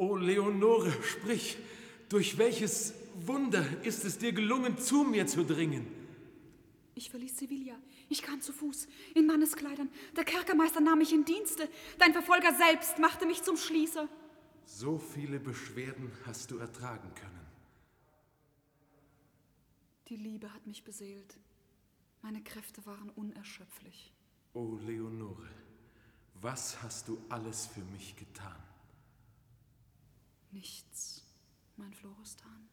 O Leonore, sprich, durch welches Wunder ist es dir gelungen, zu mir zu dringen? Ich verließ Sevilla. Ich kam zu Fuß, in Manneskleidern. Der Kerkermeister nahm mich in Dienste. Dein Verfolger selbst machte mich zum Schließer. So viele Beschwerden hast du ertragen können. Die Liebe hat mich beseelt. Meine Kräfte waren unerschöpflich. O Leonore, was hast du alles für mich getan? Nichts, mein Florestan.